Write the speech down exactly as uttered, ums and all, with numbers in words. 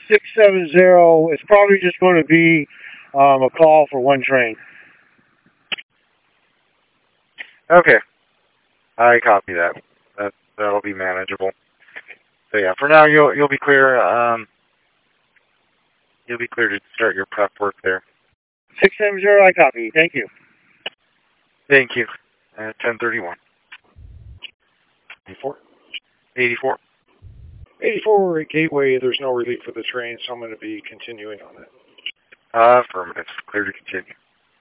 six seven zero. It's probably just going to be um, a call for one train. Okay. I copy that. That that'll be manageable. So yeah, for now you'll you'll be clear. Um, you'll be clear to start your prep work there. six seven zero. I copy. Thank you. Thank you. Uh, ten thirty-one. eighty-four. eighty-four. eighty-four at Gateway. There's no relief for the train, so I'm going to be continuing on it. Uh, affirmative. Clear to continue.